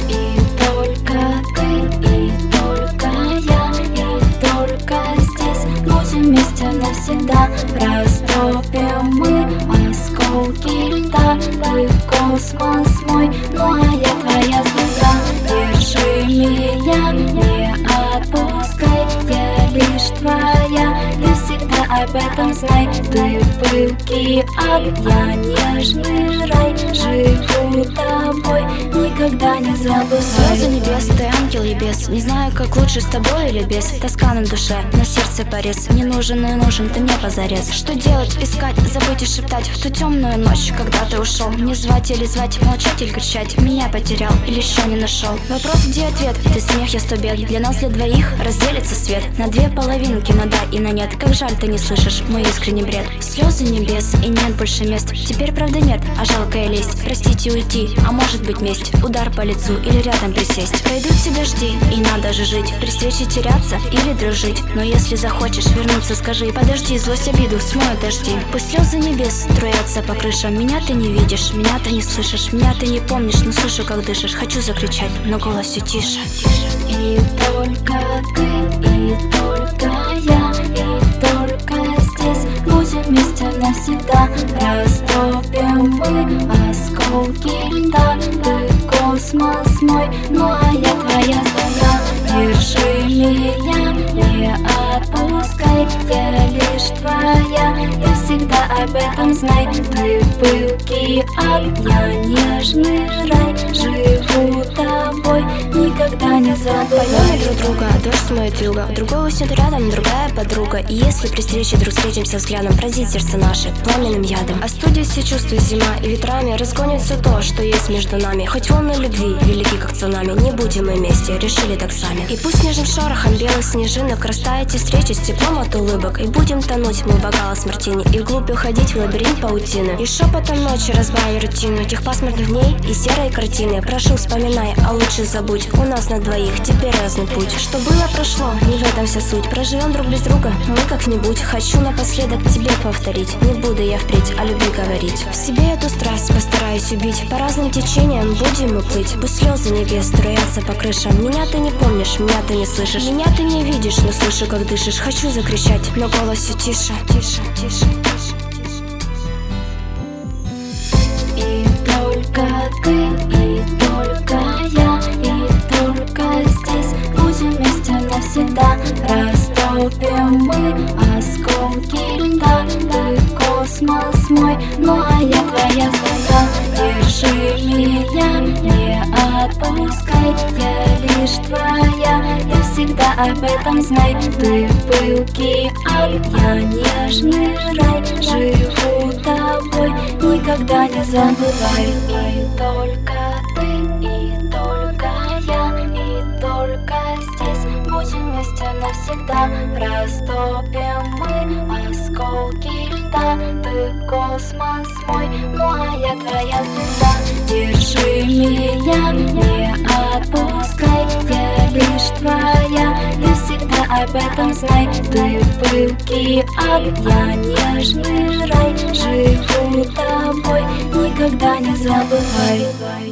И только ты, и только я, и только здесь будем вместе навсегда. Растопим мы осколки льда. Ты космос мой, ну а я твоя звезда. Держи меня, не отпускай, я лишь твоя. Ты всегда об этом знай. Ты пылкий ад, я нежный рай. Живу тобой, никогда не забывай. Слезы небес, ты ангел и бес. Не знаю, как лучше, с тобой или без. Тоска на душе, на сердце порез. Не нужен и нужен ты мне позарез. Что делать, искать, забыть и шептать в ту темную ночь, когда ты ушел. Не звать или звать, молчать или кричать. Меня потерял или еще не нашел. Вопрос, где ответ? Ты смех, я сто бед. Для нас, для двоих разделится свет на две половинки, на да и на нет. Как жаль, ты не слышишь мой искренний бред. Слезы небес и нет больше мест. Теперь правда нет, а жалкая лесть. Простите, уйти, а может быть месть. Удар по лицу или рядом присесть. Пройдут все дожди, и надо же жить. При встрече теряться или дружить. Но если захочешь вернуться, скажи. Подожди, злость обиду смоют дожди. Пусть слезы небес струятся по крышам. Меня ты не видишь, меня ты не слышишь, меня ты не помнишь, но слышу, как дышишь. Хочу закричать, но голос все тише. И только ты, и только я, и только здесь будем вместе навсегда. Растопим мы осколки льда. Ты космос мой, ну а я твоя звезда. Держи меня, не отпускай, я лишь твоя. Ты всегда об этом знай. Ты пылкий ад, я нежный рай. Живу тобой, никогда не забывай. Поймем друг друга, дождь смоет вьюга. Другого уснет рядом, другая подруга. И если при встрече вдруг встретимся взглядом, поразит сердце наше пламенным ядом. Остудит все чувства зима, и ветрами разгонит все то, что есть между нами. Хоть волны любви велики, как цунами, не будем мы вместе, решили так сами. И пусть нежным шорохом белых снежинок растает встречи с теплом от улыбок. И будем тонуть мы в бокалы с мартини, и вглубь уходить в лабиринт паутины. И шепотом ночи разбавим рутину тех пасмурных дней и серой картины. Прошу, вспоминай, а лучше забудь. У нас на двоих теперь разный путь. Что было, прошло, не в этом вся суть. Проживем друг без друга, мы как-нибудь. Хочу напоследок тебе повторить. Не буду я впредь о любви говорить. В себе эту страсть постараюсь убить. По разным течениям будем мы плыть. Пусть слезы небес струятся по крышам. Меня ты не помнишь, меня ты не слышишь, меня ты не видишь, но слышу, как дышишь. Хочу закричать, но голос все тише, тише, тише, тише. И только ты, и только я, и только здесь будем вместе навсегда. Растопим мы осколки льда. Ты космос мой, ну а я твоя звезда. Держи меня, не отпускай, я лишь твоя. Ты всегда об этом знай. Ты пылкий ад, я нежный рай. Живу тобой, никогда не забывай. И только ты, и только я, и только здесь будем вместе навсегда. Растопим мы осколки льда. Ты космос мой, ну а я твоя звезда. Держи меня, не отпускай, я лишь твоя. Ты всегда об этом знай. Ты пылкий ад, я нежный рай. Живу тобой, никогда не забывай.